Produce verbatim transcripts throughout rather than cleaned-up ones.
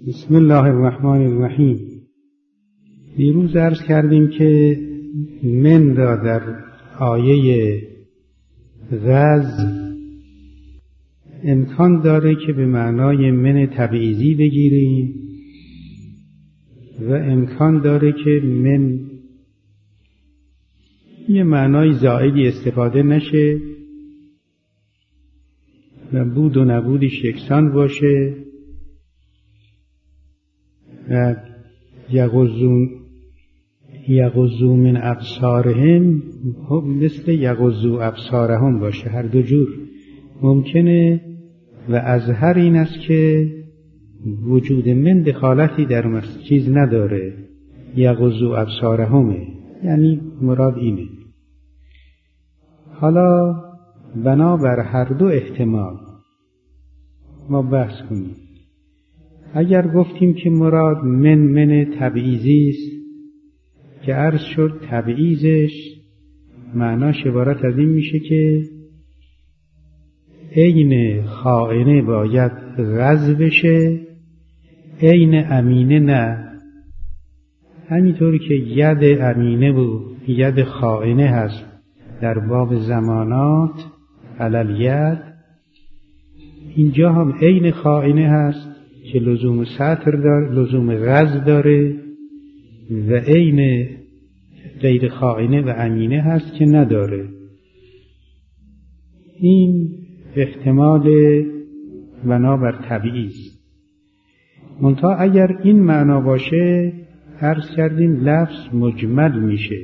بسم الله الرحمن الرحیم. دیروز عرض کردیم که من را در آیه غز امکان داره که به معنای من تبعیضی بگیریم و امکان داره که من یه معنای زائدی استفاده نشه و بود و نبودش یکسان باشه و یغضون یغضوا من ابصارهم مثل یغضوا ابصارهم باشه، هر دو جور ممکنه. و اظهر این است که وجود من دخالتی در چیز نداره، یغضوا ابصارهمه، یعنی مراد اینه. حالا بنابر هر دو احتمال ما بحث کنیم. اگر گفتیم که مراد من من تبعیضی است که عرض شد تبعیضش معناش عبارت از این میشه که عین خائنه باید غز بشه، عین امینه نه. همینطوری که ید امینه و ید خائنه هست در باب زمانات علل ید، اینجا هم عین خائنه هست که لزوم سطر داره، لزوم غز داره، و عین غیر خائنه و امینه هست که نداره. این احتمال بنابر تبعیض. منتها اگر این معنا باشه عرض کردیم لفظ مجمل میشه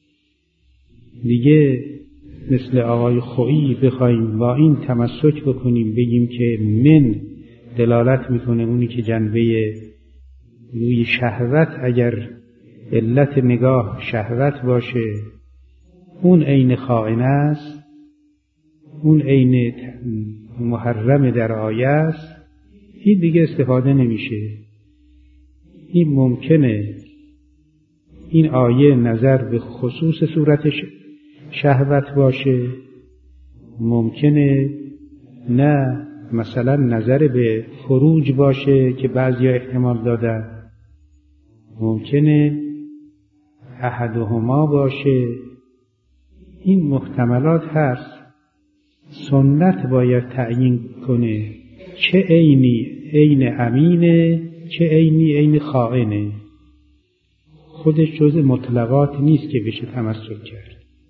دیگه. مثل آقای خویی بخوایم با این تمسک بکنیم بگیم که من دلالت میکنه اونی که جنبه روی شهوت، اگر علت نگاه شهوت باشه اون عین خائنه است، اون عین محرم در آیه است، این دیگه استفاده نمیشه. این ممکنه این آیه نظر به خصوص صورت شهوت باشه، ممکنه نه مثلا نظر به فروج باشه که بعضی ها احتمال دادن، ممکنه احدهما باشه. این محتملات هست. سنت باید تعیین کنه چه عینی عین امینه، چه عینی عین خائنه. خودش جزء مطلقات نیست که بشه تمسک کرد.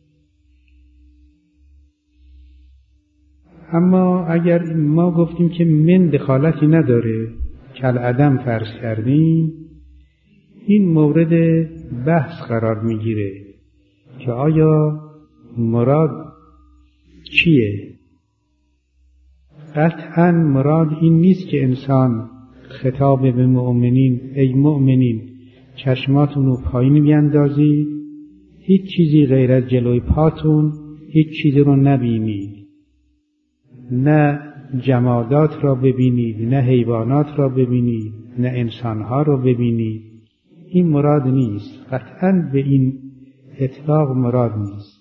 اما اگر ما گفتیم که من دخالتی نداره، کل عدم فرض کردیم، این مورد بحث قرار میگیره که آیا مراد چیه؟ قطعاً مراد این نیست که انسان خطاب به مؤمنین ای مؤمنین چشماتون رو پایین بیندازید، هیچ چیزی غیر از جلوی پاتون هیچ چیزی رو نبینید، نه جمادات را ببینید، نه حیوانات را ببینید، نه انسانها را ببینید. این مراد نیست، قطعاً به این اطلاق مراد نیست.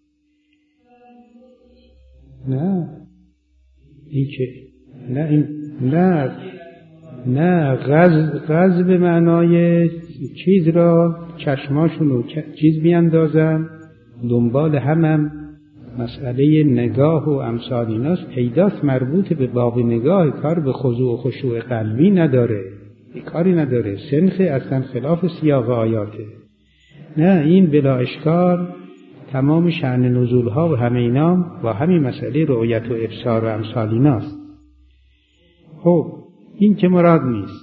نه این که نه این نه نه غز غز به معنای چیز را چشماشون رو چیز بیاندازن دنبال همم. مسئله نگاه و امثال ایناست، پیداست مربوط به باب نگاه، کار به خضوع و خشوع قلبی نداره، کاری نداره، سنخ اصلا خلاف سیاق آیاته. نه، این بلا اشکال تمام شأن نزول ها و همه اینا با همین مسئله رؤیت و ابصار و امثال ایناست. خب این که مراد نیست.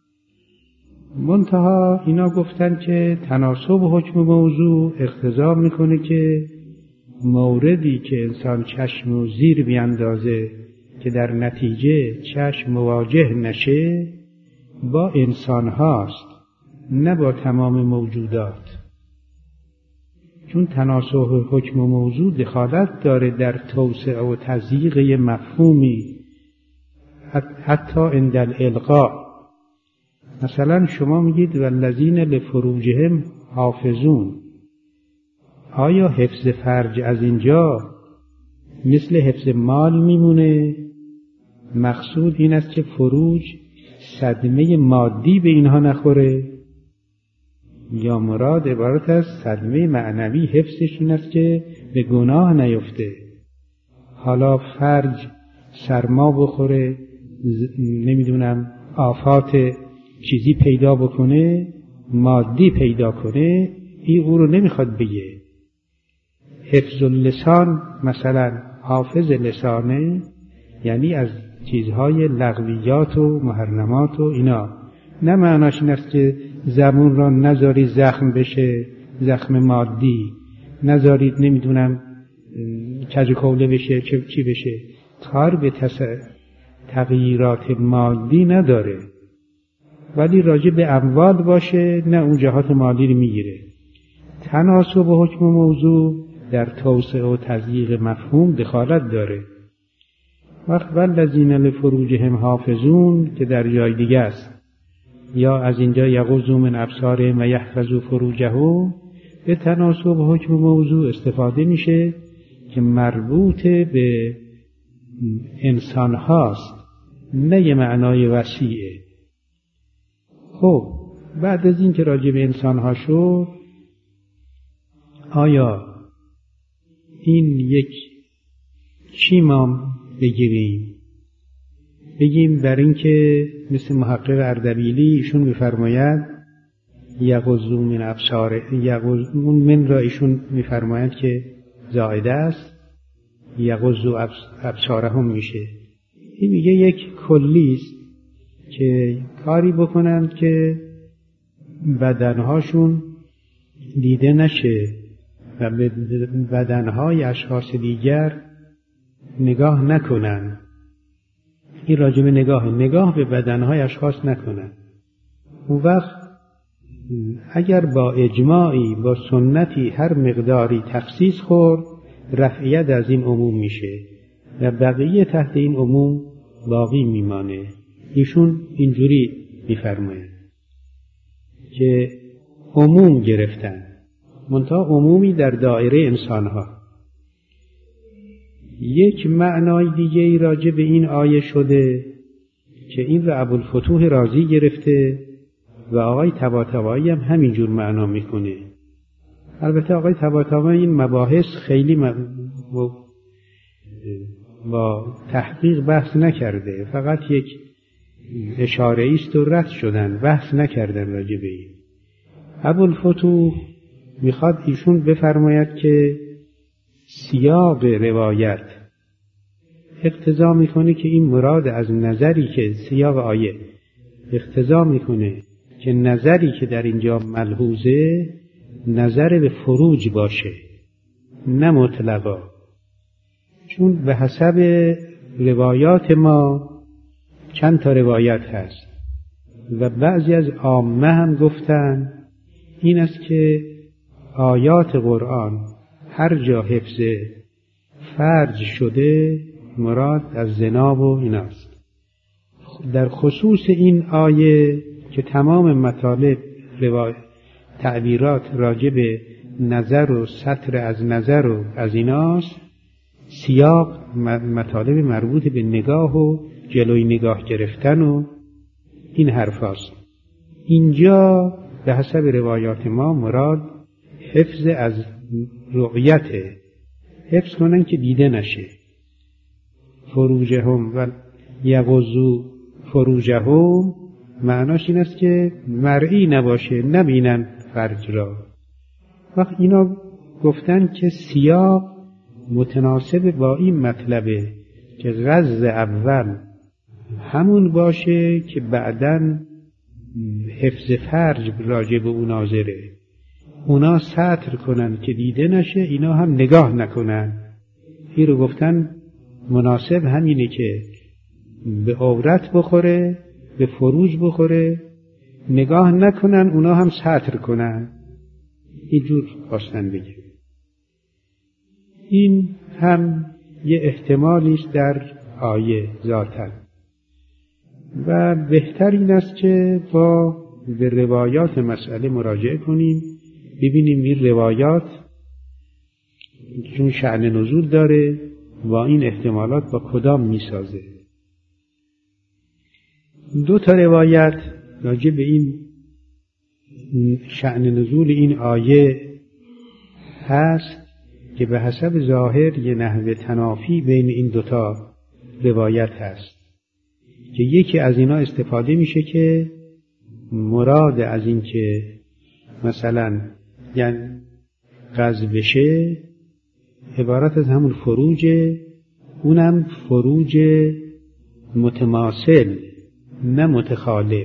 منتها اینا گفتن که تناسب حکم موضوع اقتضا میکنه که موردی که انسان چشم و زیر بیاندازه که در نتیجه چشم مواجه نشه با انسان هاست، نه با تمام موجودات. چون تناسب حکم موضوع دخالت داره در توسعه و تضییق مفهومی، حتی عند الالقاء. مثلا شما میگید والذین لفروجهم حافظون، آیا حفظ فرج از اینجا مثل حفظ مال میمونه؟ مقصود این است که فروج صدمه مادی به اینها نخوره، یا مراد عبارت از صدمه معنوی حفظش این است که به گناه نیفته. حالا فرج سرما بخوره، نمیدونم آفات چیزی پیدا بکنه، مادی پیدا کنه، این او رو نمیخواد بگه. حفظ اللسان مثلا حافظ لسانه، یعنی از چیزهای لغویات و محرمات و اینا. نه معناش این است که زبون را نذاری زخم بشه، زخم مادی، نذارید نمیدونم کج کوله بشه، چه چی بشه. کار به تغییرات مادی نداره، ولی راجع به اموال باشه، نه اون جهات مالی رو میگیره. تناسب و حکم موضوع در توسعه و تضییق مفهوم دخالت داره. وقت والذین لفروجهم حافظون که در جای دیگه است، یا از اینجا یغضوا من ابصارهم و یحفظوا فروجهم، به تناسب و حکم موضوع استفاده میشه که مربوط به انسان هاست، نه یه معنای وسیعه. خب بعد از این که راجع به انسان ها شد، آیا این یک چی ما بگیریم؟ بگیم بر این که مثل محقق اردبیلی ایشون میفرماید یغضوا من ابصارهم، یغضون من را ایشون میفرماید که زائده است، یغضوا ابصارهم میشه. این میگه یک کلی است که کاری بکنند که بدنهاشون دیده نشه و به بدنهای اشخاص دیگر نگاه نکنن. این راجب نگاه نگاه به بدنهای اشخاص نکنن. اون وقت اگر با اجماعی با سنتی هر مقداری تخصیص خورد، رفعیت از این عموم میشه و بقیه تحت این عموم باقی میمانه. ایشون اینجوری میفرماید که عموم گرفتن، منتها عمومی در دایره انسانها. یک معنای دیگه ای راجع به این آیه شده که این رو ابوالفتوح رازی گرفته و آقای طباطبایی هم همینجور معنا میکنه. البته آقای طباطبایی این مباحث خیلی با تحقیق بحث نکرده، فقط یک اشاره است و رد شدن، بحث نکردن راجع به این. ابوالفتوح میخواد ایشون بفرماید که سیاق روایت اقتضا میکنه که این مراد از نظری که سیاق آیه اقتضا میکنه که نظری که در اینجا ملحوظه نظر به فروج باشه، نه مطلقا. چون به حسب روایات ما چند تا روایت هست و بعضی از عامه هم گفتن این است که آیات قرآن هر جا حفظ فرج شده مراد از زنا و ایناست. در خصوص این آیه که تمام مطالب روایت تعبیرات راجع به نظر و ستر از نظر و از ایناست، سیاق مطالب مربوط به نگاه و جلوی نگاه گرفتن و این حرفاست. اینجا به حسب روایات ما مراد حفظ از رؤیته، حفظ کنن که دیده نشه. فروجهم و یغضوا فروجهم معناش این است که مرئی نباشه، نبینن فرج را. وقت اینا گفتن که سیاق متناسب با این مطلبه که غض اول همون باشه که بعدن حفظ فرج راجع به اون ناظره، اونا ستر کنن که دیده نشه، اینا هم نگاه نکنن. این رو گفتن مناسب همینه که به عورت بخوره، به فروج بخوره، نگاه نکنن، اونا هم ستر کنن. اینجور خواستن بگه. این هم یه احتمالی است در آیه ذاتاً و بهتر این است که با به روایات مسئله مراجعه کنیم، ببینیم این روایات چون شأن نزول داره با این احتمالات با کدام میسازه. دو تا روایت راجع به این شأن نزول این آیه هست که به حسب ظاهر یه نحو تنافی بین این دوتا روایت هست که یکی از اینا استفاده میشه که مراد از این که مثلا یعنی غزو بشه عبارت از همون فروج، اونم فروج متماثل نه متخالف.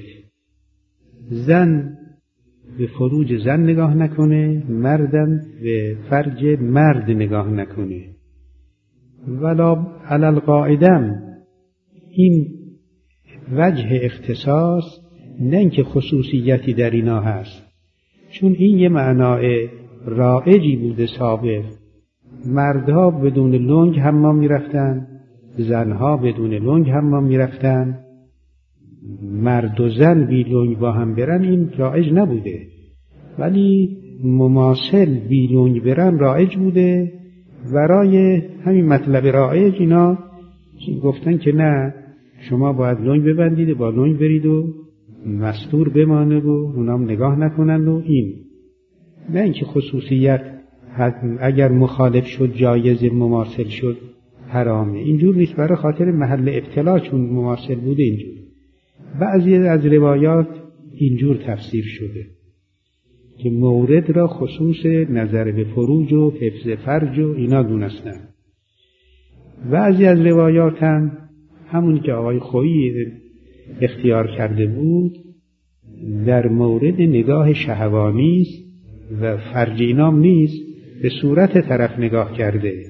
زن به فروج زن نگاه نکنه، مردم به فرج مرد نگاه نکنه. ولا علی القاعدم این وجه اختصاص نه اینکه خصوصیتی در اینا هست، چون این یه معنای رایجی بوده سابق. مردها بدون لنگ حمام میرفتن، زنها بدون لنگ حمام میرفتن. مرد و زن بی لنگ با هم برن این رایج نبوده، ولی مماثل بی لنگ برن رایج بوده. برای همین مطلب رایج اینا گفتن که نه، شما باید لنگ ببندید، با لنگ برید و مستور بمانه و اونام نگاه نکنن. و این نه اینکه خصوصیت اگر مخالف شد جایز، مماثل شد حرامه، اینجور نیست. برای خاطر محل ابتلا چون مماثل بوده اینجور. بعضی از روایات اینجور تفسیر شده که مورد را خصوص نظر به فروج و حفظ فرج و اینا دونستن. بعضی از روایات هم همون که آقای خویی اختیار کرده بود در مورد نگاه شهوانی است و فرج اینام نیست، به صورت طرف نگاه کرده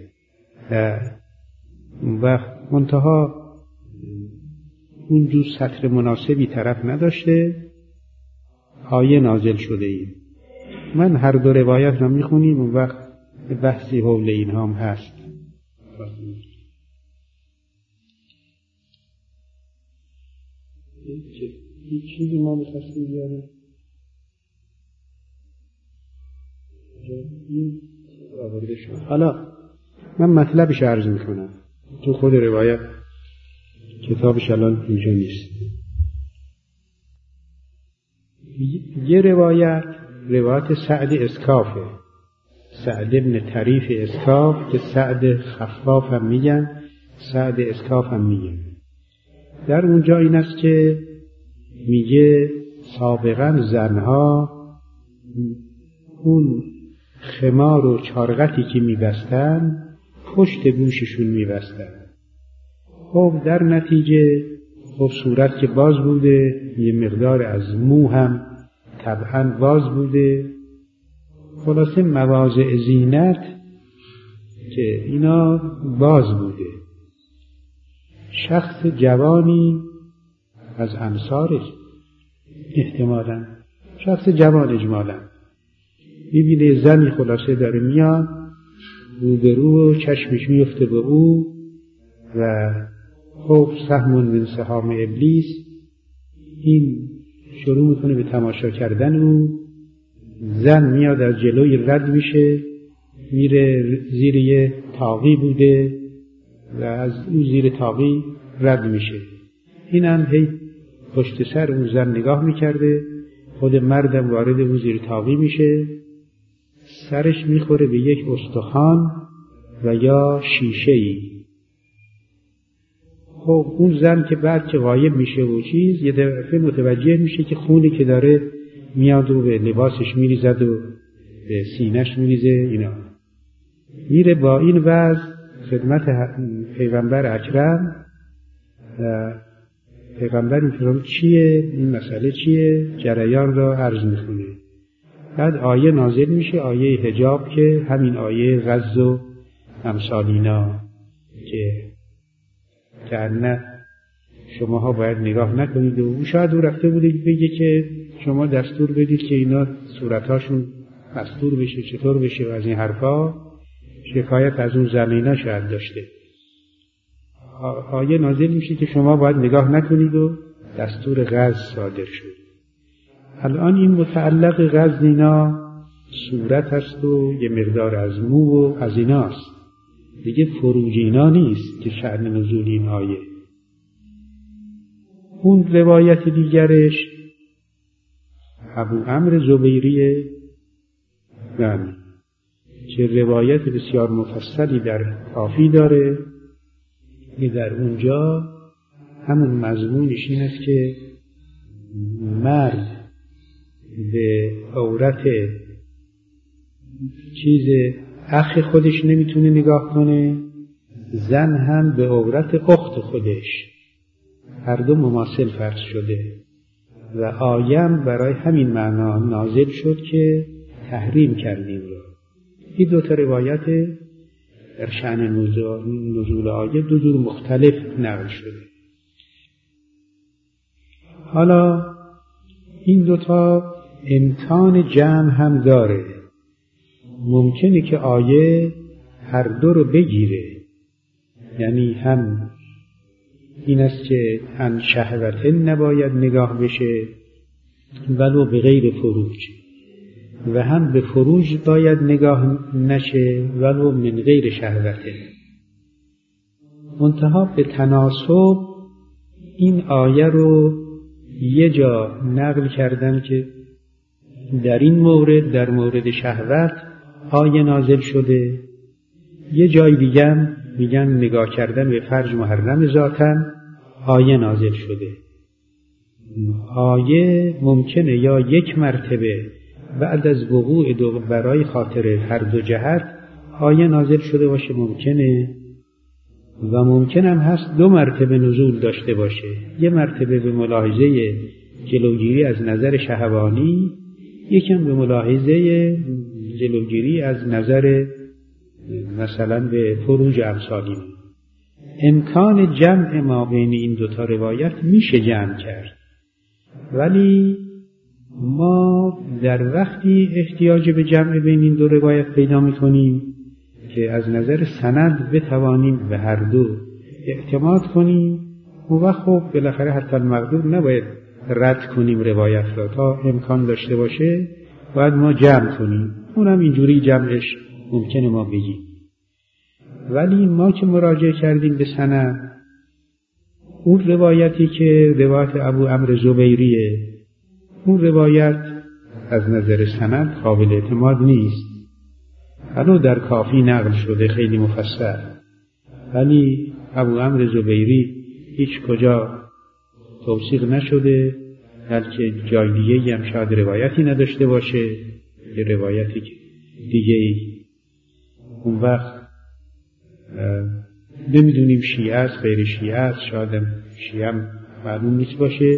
و منتها اونجور سطر مناسبی طرف نداشته. آیه نازل شده ایم. من هر دو روایت رو میخونیم و وقت بحثی حول این هم هست. هیچ چیزی ما میخواستیم بیاریم حالا من مطلبش عرض میکنم تو خود روایت، کتابش الان اینجا نیست. یه روایت روایت سعد اسکافه، سعد ابن طریف اسکاف که سعد خفاف هم میگن، سعد اسکاف هم میگن. در اونجا این است که میگه سابقا زنها اون خمار و چارغتی که میبستن پشت گوششون میبستن. خب در نتیجه خب صورت که باز بوده، یه مقدار از مو هم طبعا باز بوده. خلاصه مواضع زینت که اینا باز بوده. شخص جوانی از انصارش احتمالاً شخص جوان اجمالاً میبینه زنی خلاصه داره میاد روبرو و چشمش میفته به او و خب سهمون من سهام ابلیس، این شروع میکنه به تماشا کردن او. زن میاد از جلوی رد میشه، میره زیر یه طاقی بوده و از اون زیر طاقی رد میشه. این هم هی پشت سر اون زن نگاه میکرده. خود مردم وارد اون زیر طاقی میشه، سرش میخوره به یک استخوان و یا شیشه‌ای. خب اون زن که بعد که غایب میشه و چیز یه دفعه متوجه میشه که خونی که داره میاد و به لباسش میریزد و به سینه‌ش میریزه. اینا میره با این وضع خدمت پیغمبر اکرم. پیغمبر میفرماید چیه این مسئله، چیه؟ جریان را عرض میکنه. بعد آیه نازل میشه، آیه حجاب که همین آیه غض و امثالینا که که شماها باید نگاه نکنید. و شاید او رفته بوده بگه که شما دستور بدید که اینا صورتاشون مستور بشه، چطور بشه و از این حرفا. شکایت از اون زمینا شاید داشته. آیه نازل میشه که شما باید نگاه نکنید و دستور غض صادر شد. الان این متعلق غض اینا صورت هست و یه مقدار از مو و از ایناست دیگه، فروج اینا نیست که شأن نزول این آیه. اون روایت دیگرش ابو عمرو زبیریه بله که روایت بسیار مفصلی در کافی داره که در اونجا همون مضمونش این است که مرد به عورت چیز اخ خودش نمیتونه نگاه کنه، زن هم به عورت اخت خودش، هر دو مماثل فرض شده و آیم برای همین معنا نازل شد که تحریم کردیم رو. این دو تا روایت در شأن نزول آیه دو جور مختلف نقل شده. حالا این دوتا امکان جمع هم داره، ممکنه که آیه هر دو رو بگیره، یعنی هم این است که ان شهوت نباید نگاه بشه ولو به غیر فروج، و هم به فروج باید نگاه نشه ولو من غیر شهوته. منتها به تناسب این آیه رو یه جا نقل کردن که در این مورد در مورد شهوت آیه نازل شده، یه جای دیگه میگن نگاه کردن به فرج محرم ذاتن آیه نازل شده. آیه ممکنه یا یک مرتبه بعد از وقوع دو برای خاطر هر دو جهت آیه نازل شده باشه، ممکنه و ممکن هم هست دو مرتبه نزول داشته باشه، یه مرتبه به ملاحظه جلوگیری از نظر شهوانی، یکم به ملاحظه جلوگیری از نظر مثلا به فروج امثالی. امکان جمع ما بین این دوتا روایت میشه جمع کرد، ولی ما در وقتی احتیاج به جمع بین این دو روایت پیدا میکنیم که از نظر سند بتوانیم به هر دو اعتماد کنیم، اون وقت خب بالاخره حتی المقدور نباید رد کنیم روایت را، تا امکان داشته باشه باید ما جمع کنیم، اونم اینجوری جمعش ممکنه ما بگیم. ولی ما که مراجعه کردیم به سند، اون روایتی که روایت ابو عمرو زبیریه، اون روایت از نظر سند قابل اعتماد نیست، هنوز در کافی نقل شده خیلی مفصل، ولی ابو عمرو زبیری هیچ کجا توثیق نشده، بلکه جای دیگه هم شاید روایتی نداشته باشه، یه روایتی دیگه ای. اون وقت نمیدونیم شیعه است غیر شیعه است، شاید شیعه هم معلوم نیست باشه.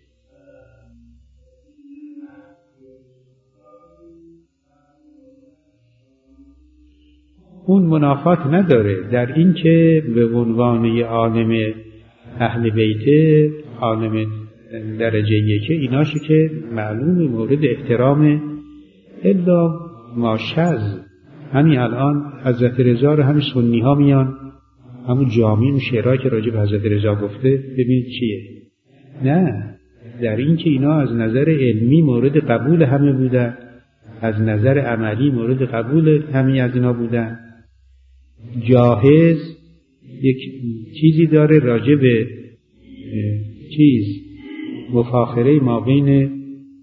اون منافات نداره در این که به عنوان یه عالم اهل بیت، عالم درجه یکه، ایناشه که معلوم مورد احترام، الا ما شذ. همین الان حضرت رضا رو همین سنی ها میان همون جامعه و شعرهایی که راجع به حضرت رضا گفته ببینید چیه. نه، در این که اینا از نظر علمی مورد قبول همه بودن، از نظر عملی مورد قبول همه از اینا بودن. جاهز یک چیزی داره راجع به چیز مفاخره ما بین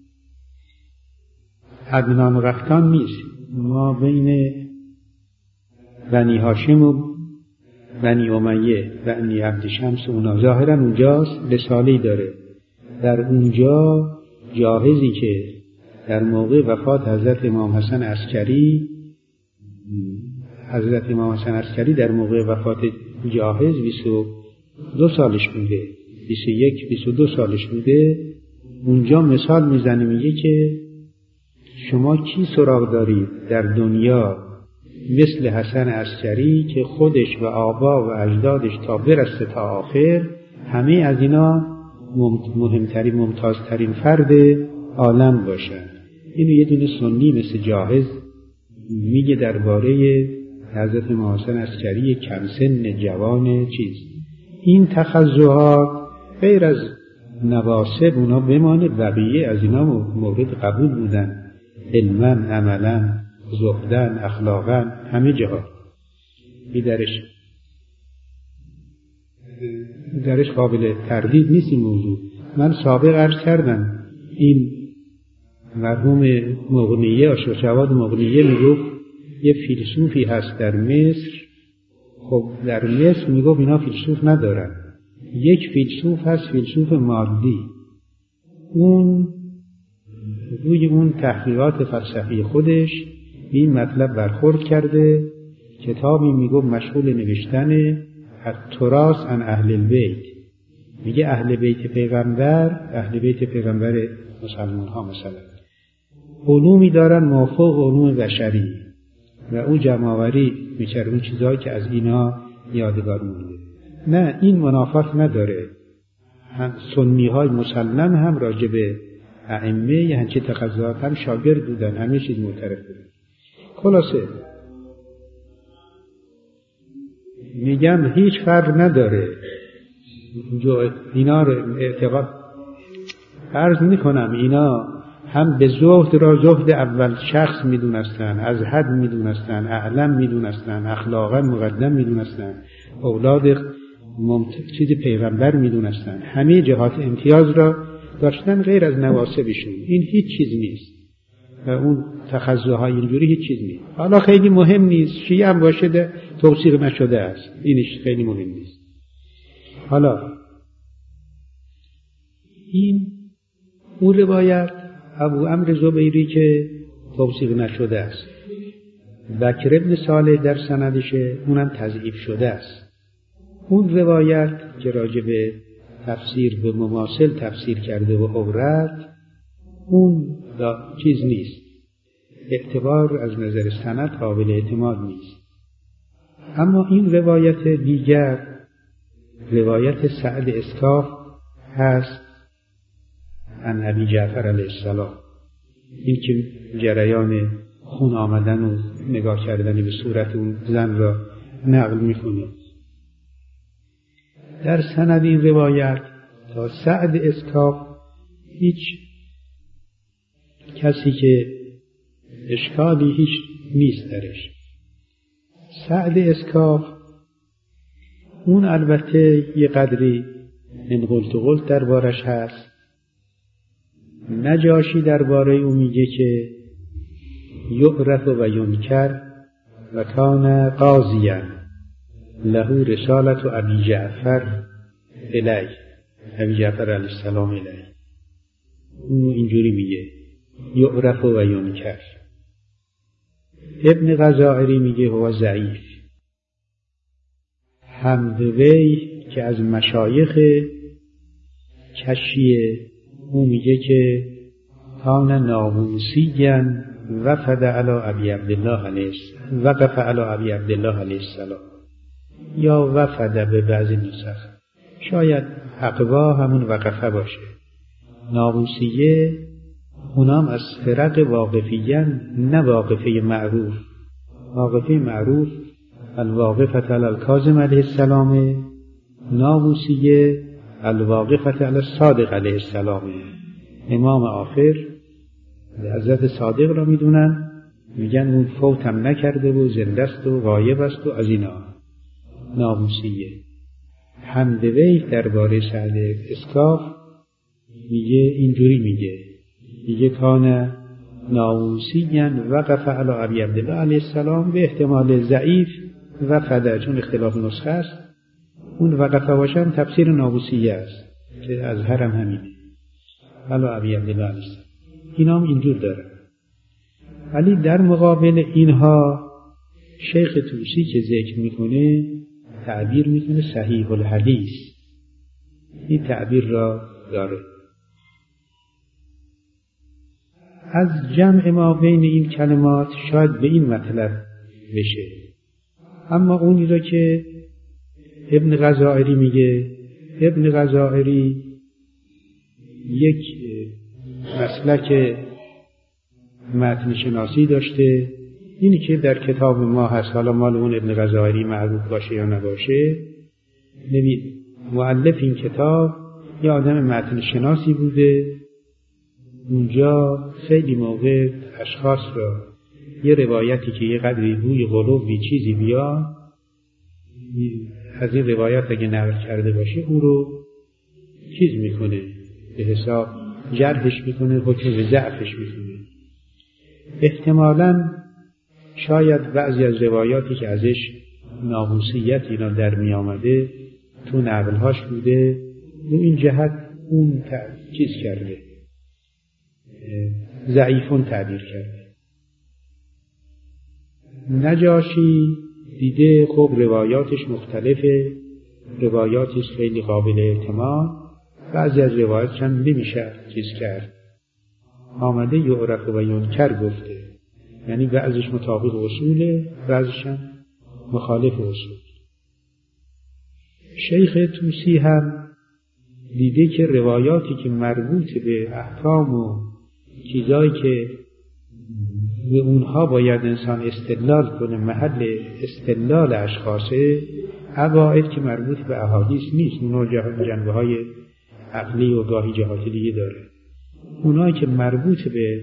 عدنان و قحطان نیست، ما بین بنی هاشم و بنی امیه بنی عبد شمس اونا ظاهرا اونجاست رساله‌ای داره. در اونجا جاهزی که در موقع وفات حضرت امام حسن عسکری حضرت امام حسن عسکری در موقع وفات جاهز بیست و دو سالش بوده، بیست و یک بیست و دو سالش بوده. اونجا مثال میزنه، میگه که شما کی سراغ دارید در دنیا مثل حسن عسکری که خودش و آبا و اجدادش تا برسه تا آخر همه از اینا مهمترین ممتازترین فرد عالم باشن. اینو یه دونه سنی مثل جاهز میگه درباره حضرت امام حسن عسکری کم سن جوان چیز. این تخزوها غیر از نواسب اونا بمانه، بقیه از اینا مورد قبول بودن، علما، عملا، زهدن، اخلاقا، همه جهات. این درش درش قابل تردید نیست این موضوع. من سابق عرض کردم این مرحوم مغنیه آشوشواد مغنیه میگفت یه فیلسوفی هست در مصر. خب در مصر میگفت اینا فیلسوف ندارن. یک فیلسوف هست، فیلسوف مادی. اون روی اون تحقیقات فلسفی خودش این مطلب برخورد کرده. کتابی میگفت مشغول نوشتن التراث عن اهل البیت. میگه اهل بیت پیغمبر، اهل بیت پیغمبر مسلمان ها مثلا علومی دارن موافق علوم بشری و او جمع‌آوری می‌کرد اون چیزایی که از اینا یادگار مونده. نه، این منافات نداره. هم سنی های مسلم هم راجع به ائمه یه همچین تقاضات هم شاگرد بودن، همه چیز معترف بودن. خلاصه میگم هیچ فرق نداره. جو اینا رو اعتقاد عرض میکنم، اینا هم به زهد را زهد اول شخص میدونستن، از حد میدونستن، اعلم میدونستن، اخلاقا مقدم میدونستن، اولاد چیز پیغمبر میدونستن، همه جهات امتیاز را داشتن غیر از نواسبشون. این هیچ چیز نیست و اون تخزوهای اینجوری هیچ چیز نیست. حالا خیلی مهم نیست، شیعه هم باشه توثیق نشده است، اینش خیلی مهم نیست. حالا این اون روایت ابو عمرو زبیری که توثیق نشده است، بکر ابن صالح در سندشه، اونم تضعیف شده است. اون روایت که راجع به تفسیر به مماثل تفسیر کرده و عورت، اون چیز نیست، اعتبار از نظر سند قابل اعتماد نیست. اما این روایت دیگر، روایت سعد اسکاف هست عن ابی جعفر علیه السلام، این که جریان خون آمدن و نگاه کردن به صورت اون زن را نقل میکنه. در سند این روایت تا سعد اسکاف هیچ کسی که اشکالی هیچ نیست درش. سعد اسکاف اون البته یه قدری من قلت و قلت دربارش هست. نجاشی درباره او میگه که یعرف و ینکر و کان قاضیا له رسالت و ابی جعفر الی، ابی جعفر علیه السلام الی. اون اینجوری میگه یعرف و ینکر. ابن غزائری میگه هو ضعیف. حمدوی که از مشایخ کشیه، او میگه که کان ناووسیا وفد علی ابی عبدالله علیه السلام، وقف علی ابی عبدالله علیه السلام، یا وفد به بعضی نسخ، شاید حقوا همون وقفه باشه. ناووسیه اونام از فرق واقفیان، نه واقفه معروف. واقفه معروف الواقفه علی الکاظم علیه السلام، ناووسیه الواقفه علی الصادق علیه السلام. امام آخر حضرت صادق را میدونن، میگن اون فوت هم نکرده و زنده است و غایب است و از اینا. ناووسیه. حمدوی درباره سعد اسکاف میگه اینجوری میگه میگه کان ناووسیا وقف علی ابی عبدالله علیه السلام، به احتمال ضعیف وفد، چون اختلاف نسخه است. اون وقفه باشن تفسیر ناووسیه است که از هرم همینه علی ابی عبدالله علیه السلام. اینا هم اینجور داره. ولی در مقابل اینها شیخ طوسی که ذکر میکنه تعبیر میکنه صحیح الحدیث. این تعبیر را داره. از جمع ما بین این کلمات شاید به این مطلب بشه. اما اونی را که ابن غزائری میگه، ابن غزائری یک مسلک متن شناسی داشته، اینی که در کتاب ما هست، حالا مال اون ابن غزائری معروف باشه یا نباشه، نبی مؤلف این کتاب یه آدم متن شناسی بوده. اونجا خیلی موقع اشخاص را یه روایتی که یه قدری بوی غلوبی چیزی بیا از این روایات اگه نقل کرده باشه او رو چیز میکنه، به حساب جرحش میکنه، حکم به ضعفش میکنه. احتمالاً شاید بعضی از روایاتی که ازش ناموسیت اینا در می آمده تو نقلهاش بوده، به این جهت اون چیز کرده، ضعیفون تعبیر کرده. نجاشی دیده خب روایاتش مختلفه، روایاتش خیلی قابل اعتماد، بعضی از روایاتش هم نمیشه چیز کرد، آمده یعرف و ینکر گفته، یعنی بعضیش مطابق اصوله، بعضیش هم مخالف اصول. شیخ طوسی هم دیده که روایاتی که مربوط به احکام و چیزایی که به اونها باید انسان استدلال کنه، محل استدلال اشخاصه، عقاید که مربوط به احادیث نیست، اونها جنبه های عقلی و گاهی جهات دیگه داره. اونایی که مربوط به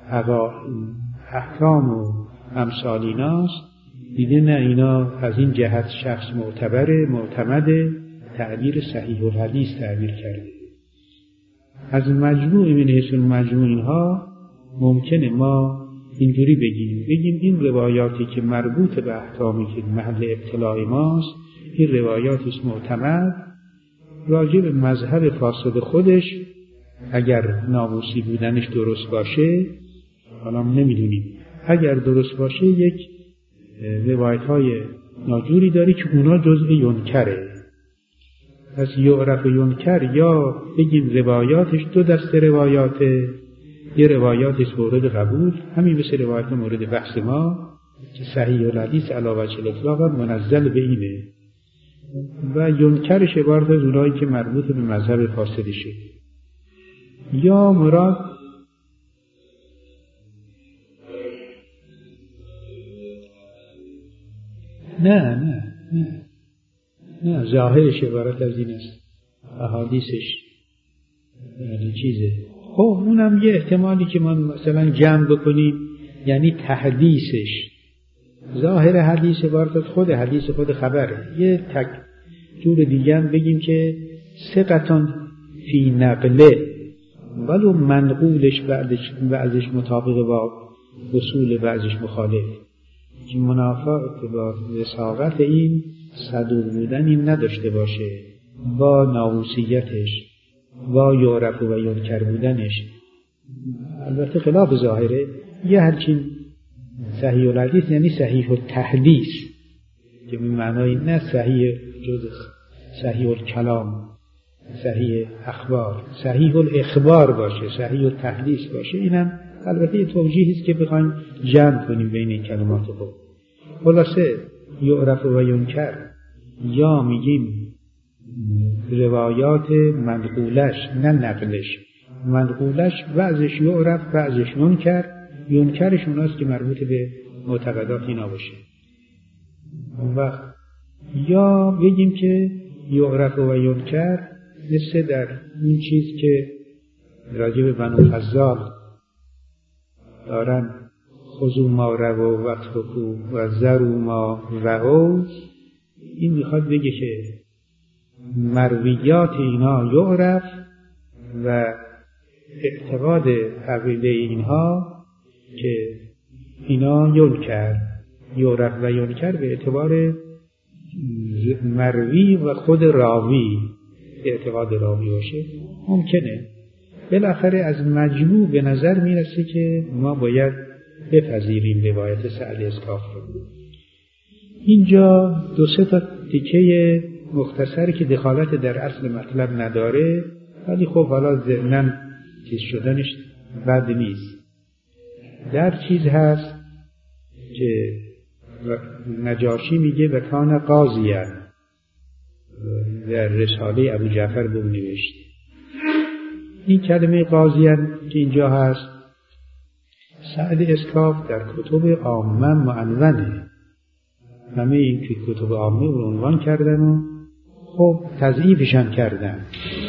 احکام و امثال ایناست، دیده نه اینا از این جهت شخص معتبره، معتمده، تعبیر صحیح الحدیث تعبیر کرده. از مجموع من حیث مجموع اینها ممکنه ما اینجوری بگیم بگیم این روایاتی که مربوط به احکامی که محل ابتلاع ماست، این روایات است معتمد، راجع به مذهب فاسد خودش اگر ناموسی بودنش درست باشه، حالا نمیدونیم، اگر درست باشه یک روایت های ناجوری داری که اونا جزء ینکره. پس یعرف ینکر، یا بگیم روایاتش دو دسته روایاته، یه روایاتش مورد قبول، همین مثل روایت مورد بحث ما که صحیح الحدیث علی وجه الاطلاق منزل به اینه، و ینکرش عبارت از اونایی که مربوط به مذهب فاسدشه. یا مراد نه نه نه نه ظاهرش عبارت از این است، احادیثش یعنی چیزه. خب اونم یه احتمالی که ما مثلا جمع بکنیم، یعنی تحدیثش، ظاهر حدیث عبارت از خود حدیث خود خبره. یه تک جور دیگه هم بگیم که ثقتان فی نقله، ولو منقولش بعدش بعضش مطابق با اصول بعضش مخالف، که منافات با وثاقت این صدوق بودن این نداشته باشه با ناموسیتش، با یعرف و ینکر بودنش. البته خلاف ظاهره. یه همچین صحیح الحدیث یعنی صحیح التحدیث، که به معنای نه صحیح جز صحیح الکلام، صحیح اخبار، صحیح الاخبار باشه، صحیح التحدیث باشه. اینم البته یه توجیهی است که بخوایم جمع کنیم بین این کلمات خود. خلاصه یعرف و ینکر، یا میگیم روایات منقولش نه نقلش، منقولش بعضش یعرف بعضش ینکر، ینکرش اوناست که مربوط به معتقدات اینا باشه. و یا بگیم که یعرف و ینکر مثل در این چیز که راجع به بنو فضال دارن خذوا ما روا واترکوا و ذروا ما رعوا، این میخواد بگه که مرویات اینا یعرف و اعتقاد عقیده اینها که اینا ینکر، یعرف و ینکر به اعتبار مروی و خود راوی، اعتقاد راوی باشه ممکنه. بالاخره از مجموع به نظر میرسه که ما باید بپذیریم روایت سعدی اسکاف رو. اینجا دو سه تا تیکه مختصری که دخالت در اصل مطلب نداره، ولی خب حالا ضمناً چیز شدنش بد نیست. در چیز هست که نجاشی میگه و کان قاضی‌ا، در رساله ابو جعفر به اون نوشته. این کلمه قاضی‌ا که اینجا هست، سعد اسکاف در کتب عامه معنونه، همه این که کتب عامه رو عنوان کردن و خب تضعیفشان کردن.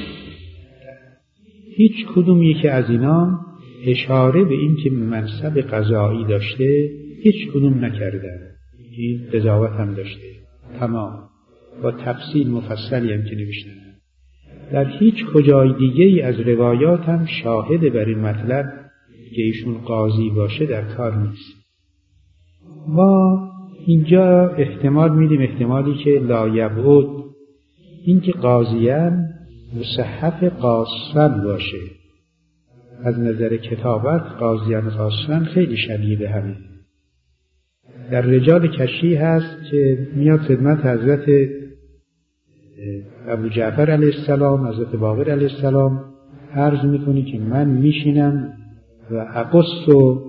هیچ کدوم یکی از اینا اشاره به این که منصب قضایی داشته هیچ کدوم نکردن. این قضاوت هم داشته، تمام. با تفصیل مفصلی هم که نوشتن. در هیچ کجای دیگه ای از روایات هم شاهد بر این مطلب که ایشون قاضی باشه در کار نیست. ما اینجا احتمال میدیم احتمالی که لا یبعد، این که قاضیان مصحف قاصن باشه. از نظر کتابت قاضیان قاصن خیلی شبیه به همین. در رجال کشی هست که میاد خدمت حضرت ابو جعفر علیه السلام، حضرت باقر علیه السلام عرض میکنی که من میشینم و اقص و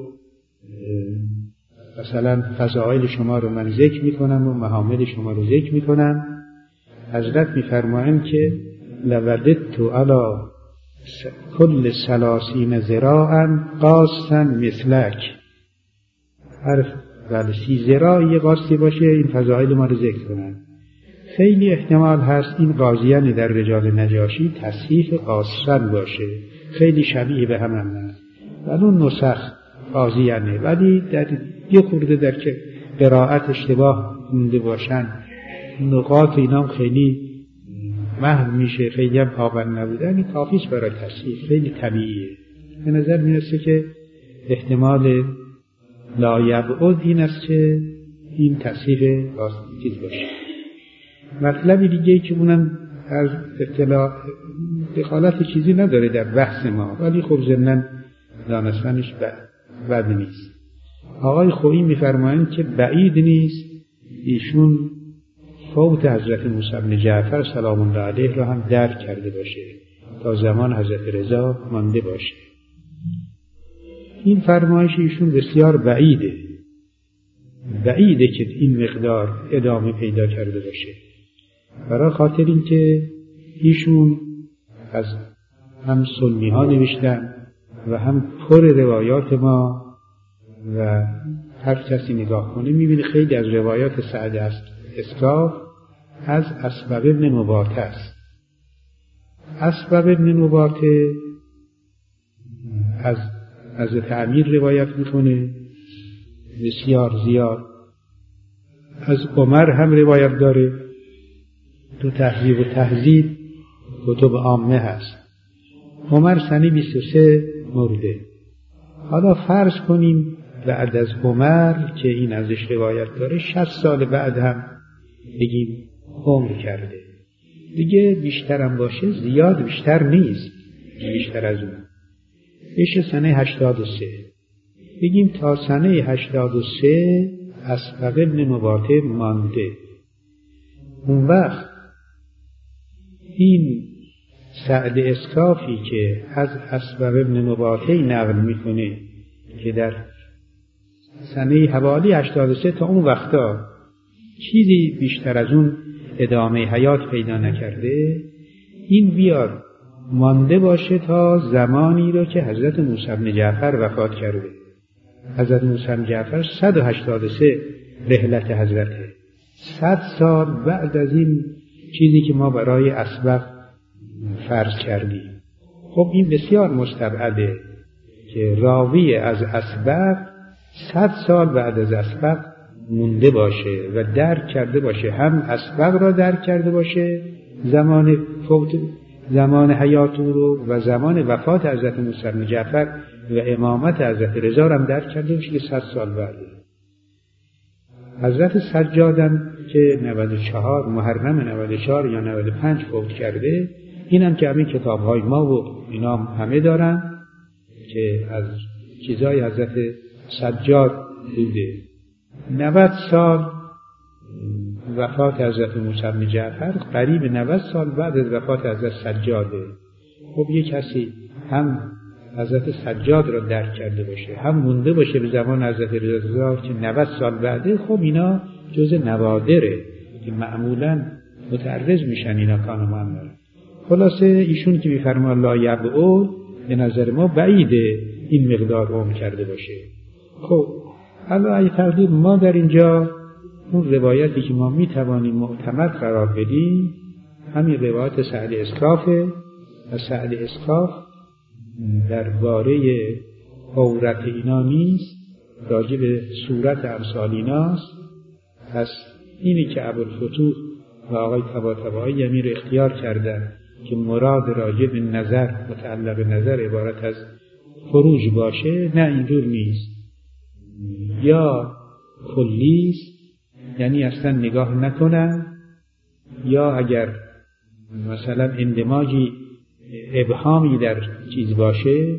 مثلا فضائل شما رو من ذکر میکنم و محامل شما رو ذکر میکنم. حضرت میفرمایند که لوددت علی کل سلاسین ذراعا قاصا مثلک، هر ولی سی ذراعی قاصی باشه این فضائل ما رو ذکر کنن. خیلی احتمال هست این قاضیان در رجال نجاشی تصحیف قاصن باشه، خیلی شبیه به هم هم هست، ولی اون نسخ قاضیانه، ولی در یه خورده در که قرائت اشتباه مونده باشن، نقاط اینام خیلی محو میشه، خیلی هم پابند نبودن، این کافیست برای تصحیح، خیلی طبیعیه. به نظر میرسه که احتمال لا یبعد این است که این تصحیح چیز باشه. مطلبی دیگه که اونم از اطلاع دخالت چیزی نداره در بحث ما، ولی خب ضمناً دانستنش بد نیست. آقای خویی میفرمایند که بعید نیست ایشون فوت حضرت موسی بن جعفر سلام الله علیه را هم درک کرده باشه، تا زمان حضرت رضا مانده باشه. این فرمایش ایشون بسیار بعیده، بعیده که این مقدار ادامه پیدا کرده باشه، برای خاطر این که ایشون از هم سنی ها نوشتن و هم پر روایات ما، و هر کسی نگاه کنه میبینه خیلی از روایات سعد اسکاف از اسبغ ابن نباته است. اسبغ ابن نباته از حضرت امیر روایت میکنه بسیار زیاد، از عمر هم روایت داره، تو تهذیب و تهذیب کتب عامه هست. عمر سنه بیست و سه مرده. حالا فرض کنیم بعد از عمر که این ازش روایت داره شصت سال بعد هم بگیم عمر کرده، دیگه بیشترم باشه، زیاد بیشتر نیست، بیشتر از اون بشه سنه هشتاد و سه، بگیم تا سنه هشتاد و سه اسبغ ابن نباته مانده. اون وقت این سعد اسکافی که از اسبغ ابن نباته نقل میکنه که در سنه حوالی هشتاد و سه تا اون وقتا چیزی بیشتر از اون ادامه حیات پیدا نکرده، این بیار مانده باشه تا زمانی رو که حضرت موسی بن جعفر وفات کرده. حضرت موسی بن جعفر صد و هشتاد و سه رحلت حضرته، صد سال بعد از این چیزی که ما برای اسبغ فرض کردیم. خب این بسیار مستبعده که راوی از اسبغ صد سال بعد از اسبغ مونده باشه و درک کرده باشه، هم اسبغ را درک کرده باشه زمان فوت زمان حیات او رو و زمان وفات حضرت موسی بن جعفر و امامت حضرت رضا هم درک کرده باشه که صد سال بعده. حضرت سجادم که نود و چهار محرم نود و چهار یا نود و پنج فوت کرده، اینم که همین کتاب‌های ما و اینا همه دارن که از چیزای حضرت سجاد بوده. نود سال وفات حضرت موسی بن جعفر قریب نود سال بعد از وفات حضرت سجاده. خب یک کسی هم حضرت سجاد را درک کرده باشه، هم مونده باشه به زمان حضرت رضا که نود سال بعده، خب اینا جز نوادره که معمولا متعرض میشن اینا کانو معمول. خلاصه ایشون که میفرما لا یبعد، به نظر ما بعیده این مقدار عمر کرده باشه. خب حالا ای تقدیر ما در اینجا اون روایتی که ما میتوانیم معتمد قرار بدیم همین روایت سعد اسکافه، و سعد اسکاف درباره عورت اینا نیست، راجع به صورت امثال ایناست. پس اینی که ابوالفتوح و آقای طباطبایی همین رو اختیار کردن که مراد راجع به نظر متعلق نظر عبارت از خروج باشه. نه، اینجور نیست. یا کلیست، یعنی اصلا نگاه نکنن، یا اگر مثلا اندماجی ابهامی در چیز باشه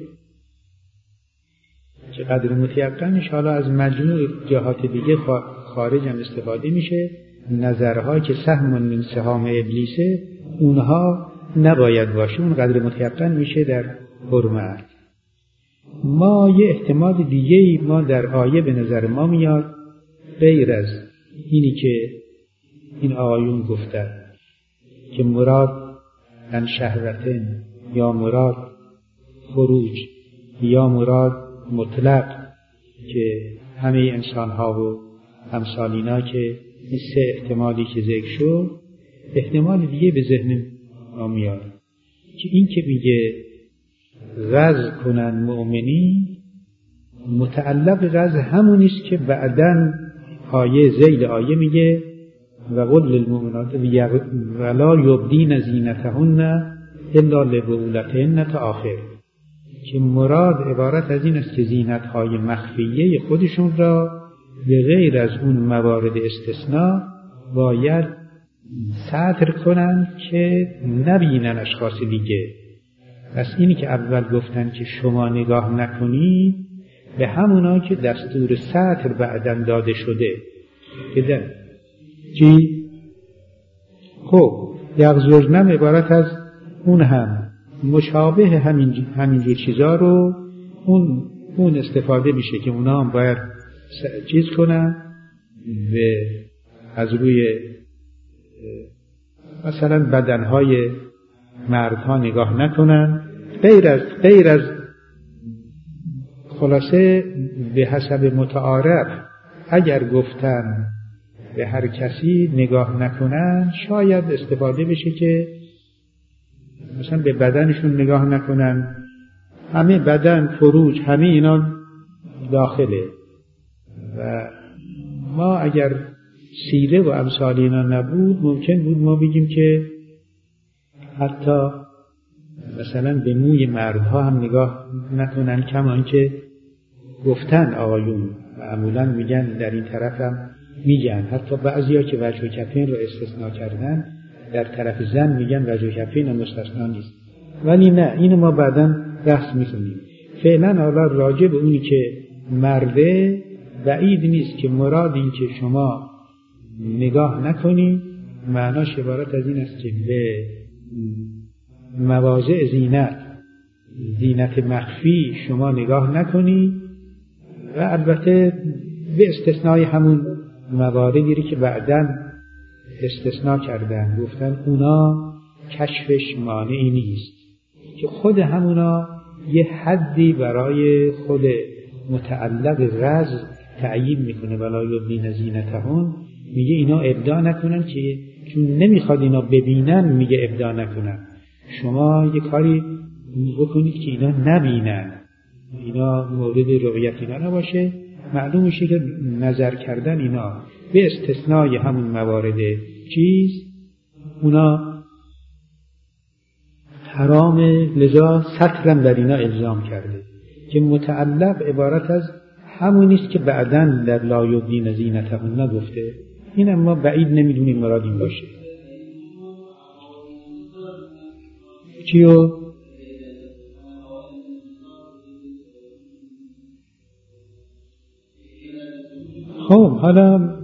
که قدر متیقنش حالا از مجموع جهات دیگه خارج هم استفاده میشه، نظرها که سهم من سهام ابلیسه اونها نباید باشه، اون قدر متیقن میشه در حرمت. ما یه احتمال دیگه ای ما در آیه به نظر ما میاد غیر از اینی که این آیون گفتن که مراد ان شهوتن یا مراد خروج یا مراد مطلق، که همه انسان ها و امثال اینا که این سه احتمالی که ذکر شد، احتمال دیگه به ذهن ما میاد که این که میگه غض کنن مؤمنی، متعلق غض همونیست که بعداً آیه ذیل آیه میگه و قل للمؤمنات ولا یبدین زینتهن الا لبعولتهن تا آخر، که مراد عبارت از این است که زینتهای مخفیه خودشون را به غیر از اون موارد استثناء باید ستر کنن که نبینن اشخاص دیگه. پس اینی که اول گفتن که شما نگاه نکنید به همونا که دستور ستر بعداً داده شده که چی؟ خب یغضضن عبارت از اون هم مشابه همین همینجور چیزا رو اون اون استفاده میشه که اونا هم باید چیز کنن به از روی مثلا بدنهای مردها نگاه نکنن، غیر از غیر از خلاصه به حسب متعارف اگر گفتن به هر کسی نگاه نکنن شاید استفاده بشه که مثلا به بدنشون نگاه نکنن، همه بدن فروج همه اینا داخله. و ما اگر سیره و امثال اینا نبود ممکن بود ما بگیم که حتی مثلا به موی مردها هم نگاه نکنن، کما که گفتن آقایون معمولا میگن در این طرف هم میگن، حتی بعضیا که وجه و کفین رو استثناء کردن در طرف زن میگن وجه و کفین هم مستثنا نیست. ولی نه، اینو ما بعداً بحث میکنیم. فعلا حالا راجع به اونی که مرده بعید نیست که مراد این که شما نگاه نکنی معناش عبارت از این است که به مواضع زینت زینت مخفی شما نگاه نکنی، و البته به استثنای همون مواردی که بعداً استثناء کردن گفتن اونا کشفش مانعی نیست، که خود همونا یه حدی برای خود متعلق غض تعیین میکنه، ولا یبدین زینتهن، میگه اینا ابداع نکنن، که چون نمیخواد اینا ببینن میگه ابداع نکنن. شما یه کاری بکنید که اینا نبینن، اینا مورد رؤیت اینا نباشه. معلوم میشه که نظر کردن اینا به استثنای همون موارد چیز اونا حرامه، لذا سترم در اینا الزام کرده که متعلق عبارت از همونیست که بعداً در لا یبدین زینتهن نگفته. این اما بعید نمیدونیم مراد این باشه. چیو؟ خب حالا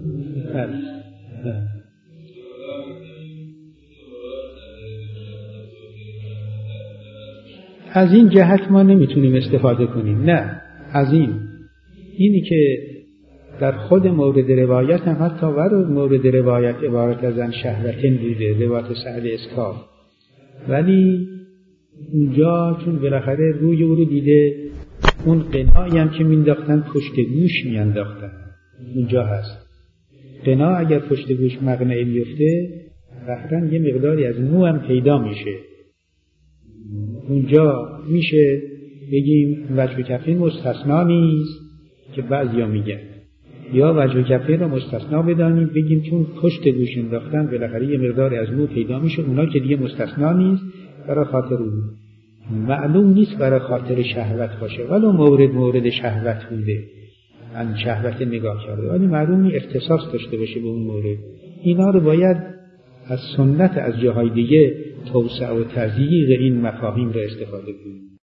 از این جهت ما نمیتونیم استفاده کنیم، نه از این اینی که در خود مورد روایت هم حتی ور مورد روایت عبارت از ان شهوتن بوده، روایت سعد اسکاف، ولی اونجا چون بالاخره روی او رو دیده اون قنایی هم که مینداختن پشت گوش میانداختن اونجا هست. قنا اگر پشت گوش مقنعی بیفته بحرن یه مقداری از مو هم پیدا میشه. اونجا میشه بگیم وجه کفین مستثنا نیست که بعضیا میگن، یا وجه کفه را مستثنا بدانیم، بگیم چون پشت گوش انداختن بالاخره یه مقدار از مو پیدا میشه، اونا که دیگه مستثنا نیست، برای خاطر اون معلوم نیست برای خاطر شهوت باشه، ولو مورد مورد شهوت بوده، ان شهوت نگاه کرده، ولی معلوم نیست اختصاص داشته باشه به اون مورد. اینا رو باید از سنت از جاهای دیگه توسعه و تضییق این مفاهیم را استفاده کنیم.